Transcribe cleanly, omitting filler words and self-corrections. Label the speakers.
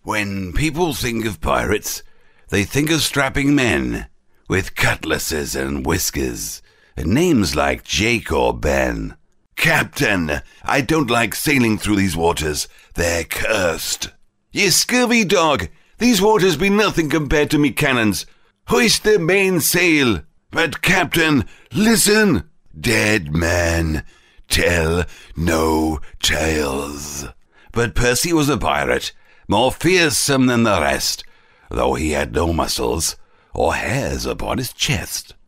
Speaker 1: When people think of pirates, they think of strapping men with cutlasses and whiskers, and names like Jake or Ben. Captain, I don't like sailing through these waters. They're cursed. Ye scurvy dog, these waters be nothing compared to me cannons. Hoist the mainsail. But Captain, listen. Dead men tell no tales. But Percy was a pirate, more fearsome than the rest, though he had no muscles or hairs upon his chest.